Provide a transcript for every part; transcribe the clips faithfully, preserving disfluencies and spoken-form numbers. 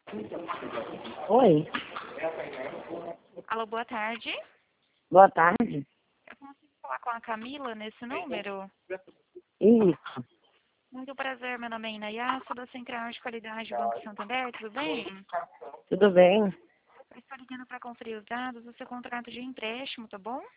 Oi, Alô, boa tarde. boa tarde. Eu consigo falar com a Camila nesse número? Isso, Muito prazer, meu nome é Inayá, sou da Central de Qualidade do Banco Santander, tudo bem? tudo bem? Eu estou ligando para conferir os dados do seu contrato de empréstimo, tá bom?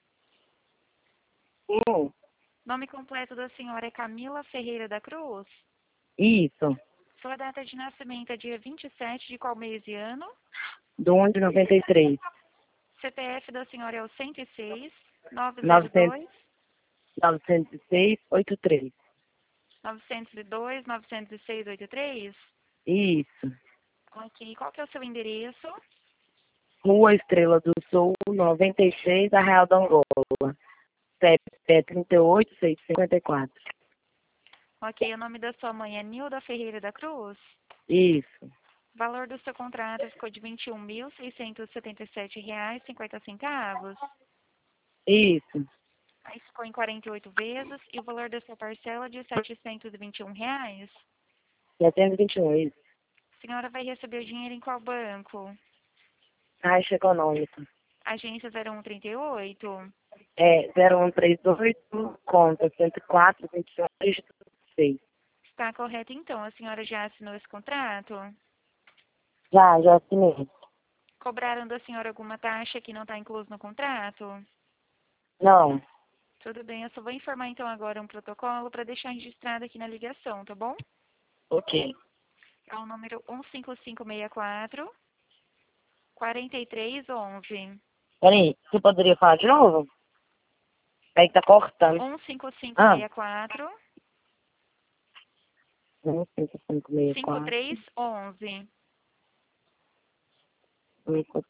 Sim, Nome completo da senhora é Camila Ferreira da Cruz. isso, Sua data de nascimento é dia vinte e sete de qual mês e ano? do um de noventa e três, C P F da senhora é o cento e seis, novecentos e novecentos, dois, novecentos e seis, oitenta e três. novecentos e dois, novecentos e seis, oitenta e três? Isso, Ok, qual que é o seu endereço? Rua Estrela do Sul, noventa e seis, Arraial da Angola. C P é trinta e oito, seiscentos e cinquenta e quatro. Ok, o nome da sua mãe é Nilda Ferreira da Cruz. Isso, O valor do seu contrato ficou de vinte e um mil, seiscentos e setenta e sete reais e cinquenta centavos. isso, Aí ficou em quarenta e oito vezes e o valor da sua parcela é de setecentos e vinte e um reais. setecentos e vinte e um, isso. A senhora vai receber o dinheiro em qual banco? Caixa Econômica. Agência zero um trinta e oito. É zero um três oito, conta cento e quatro, vinte e um, dígito seis. Está correto então, a senhora já assinou esse contrato? Já, já assinei. Cobraram da senhora alguma taxa que não está incluso no contrato? Não, Tudo bem, eu só vou informar então agora um protocolo para deixar registrado aqui na ligação, tá bom? ok. É o número um cinco cinco seis quatro, quatro três um um. Peraí, você poderia falar de novo? Aí tá cortando. um cinco cinco Ah, seis quatro, um, cinco, cinco, seis, cinco quatro, três um um. cinco.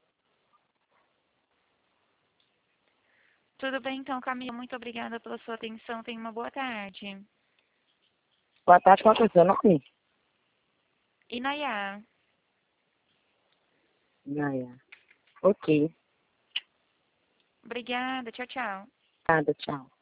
Tudo bem então, Camila? Muito obrigada pela sua atenção. Tenha uma boa tarde. Boa tarde, qual que é o seu nome? E Nayá, Naya. Ok. obrigada. Tchau, tchau. Nada, tchau.